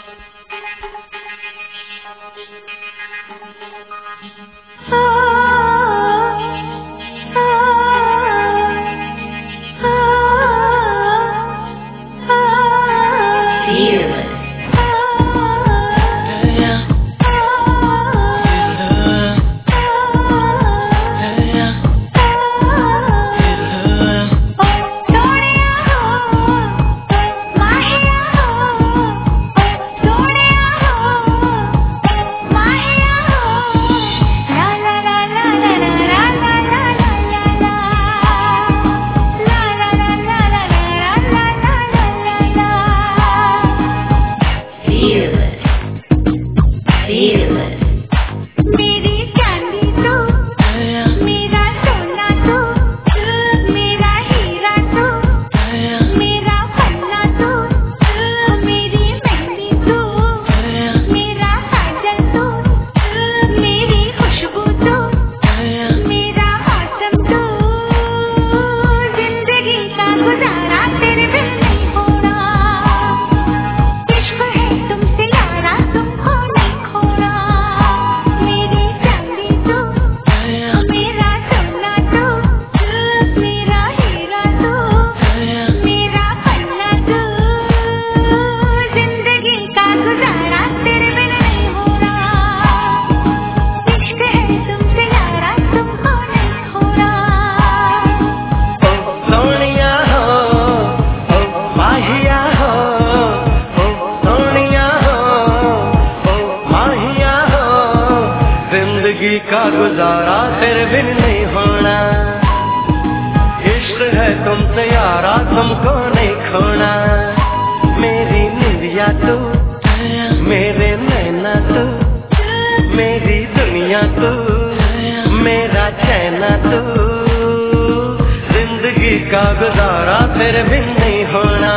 जिंदगी का गुजारा तेरे बिन नहीं होना। इश्क है तुमसे यारा तुमको नहीं खोना। मेरी निंदिया तू, मेरे नैना तू, मेरी दुनिया तू, मेरा चैना तू। जिंदगी का गुजारा तेरे बिन नहीं होना।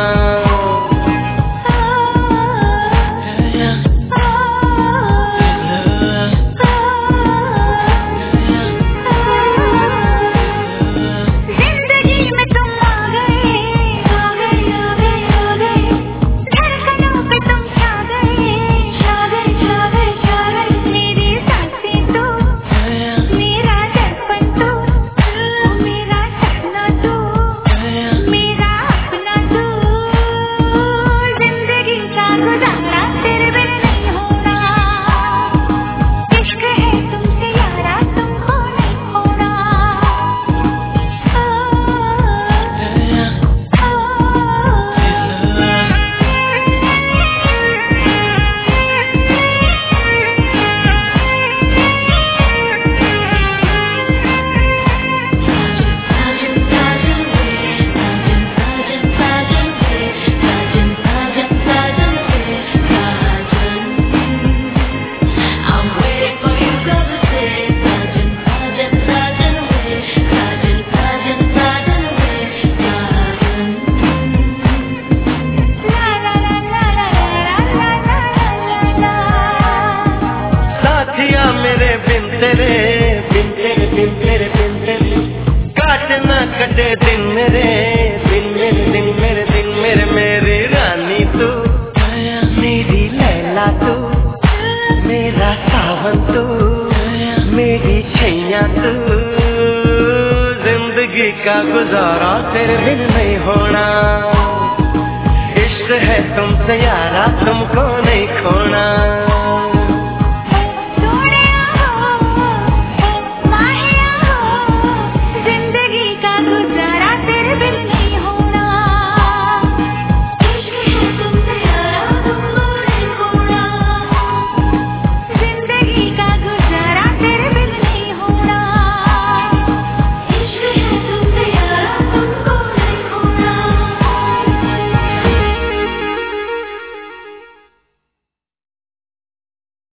मेरे बिन तेरे बिन तेरे बिन तेरे बिन तेरे काट ना कटे दिन मेरे दिन मेरे दिन मेरे दिन मेरे मेरी रानी तू, मेरी लैला तू, मेरा सावन तू, मेरी छैया तू। जिंदगी का गुजारा तेरे बिन नहीं होना। इश्क है तुमसे यारा तुमको नहीं खोना।